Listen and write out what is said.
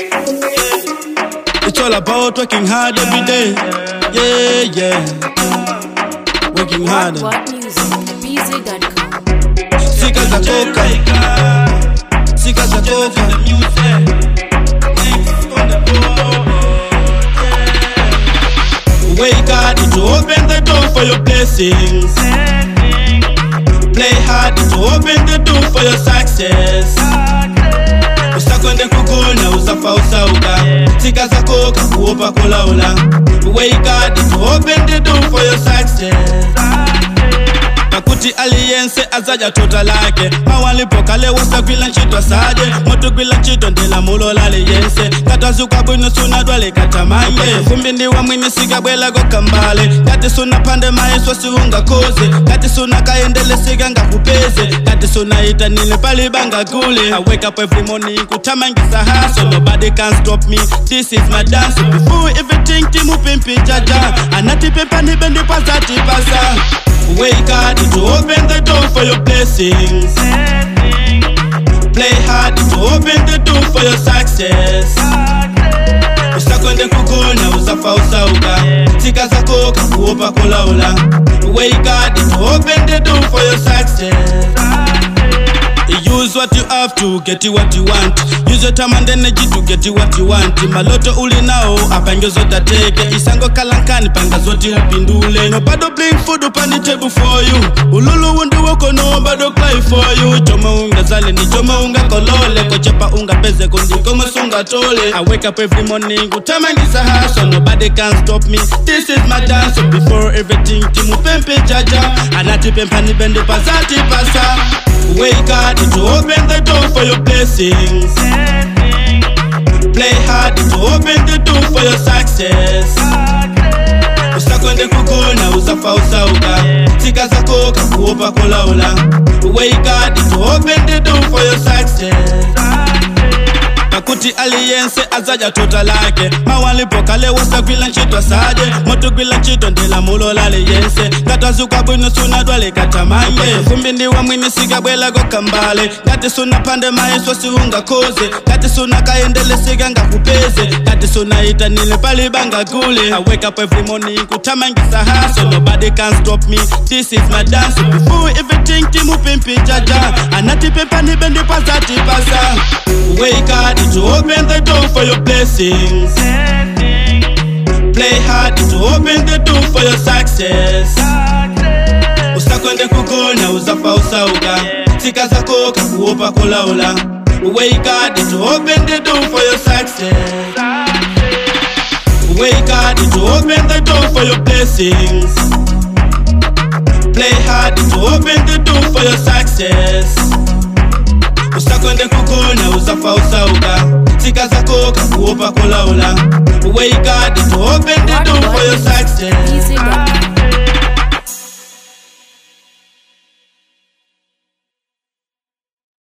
It's all about working hard every day. Yeah. Working hard. What music? BZ.com. Sika za koka. Sika za koka. Wake hard to open the door for your blessings. Play hard to open the door for your success. Usakwende kukona usafa usauka. Sika za koka kuopa kulaula. Wake hard to open the door for your success. Pakuti aliyense azaja tota lake mawalipo kale wasagwila nchitwa saje moto gwila nchito ndela mulola aliyense katazuka bwino suna dwale katamange fumbi ndiwa mwini siga bwela gokambale kati suna pande maeswa siunga koze kati suna kaendele siga nga kupeze kati suna ita nile pali banga gule I wake up every morning kutamangisa hustle nobody can stop me this is my dance before everything timu pimpi jaja anati pepa ni bendi pasati pasa Wake hard to open the door for your blessings. Play hard to open the door for your success. Usakwende kukona usafa usauka. Sika za koka kuopa kulaula. Wake hard to open the door for your success. Use what you have to get you what you want. Use your time and energy to get you what you want. Maloto uli nao apange zote teke. Isango kalankani panga zote upindule. No bado bring food upon the table for you. Ululu wundu wako no bado cry for you. Choma unga zale ni choma unga kolole. Kochepa unga peze kundi koma sunga tole. I wake up every morning utamangisa hustle. Nobody can stop me. This is my dance. So before everything timu pempe jaja. Anati pempani bende pasati pasa. Wake hard to open the door for your blessings. Play hard to open the door for your success. Usakwende kukona usafa usauka. Sika za koka kuopa kulaula. Wake hard to open the door for your success. Pakuti aliyense azaja tota lake mawalipo kale wasagwila nchitwa saje moto gwila nchito ndela mulola aliyense katazuka bwino suna dwale katamange fumbi ndiwa mwini siga bwela gokambale kati suna pande maeswa siunga koze kati suna kaendele siga nga kupeze kati suna ita nile pali banga gule I wake up every morning kutamangisa hustle nobody can stop me this is my dance before everything timu pimpi jaja anati pepa ni bendi pasati pasa Wake hard to open the door for your blessings. Play hard to open the door for your success. Usakwende kukona usafa usauka. Sika za koka kuopa kulaula. Wake hard to open the door for your success. Wake hard to open the door for your blessings. Play hard to open the door for your success. Usakwende kukona usafa usauka. Sika za koka kuopa kulaula. Wake hard to open the door for your success.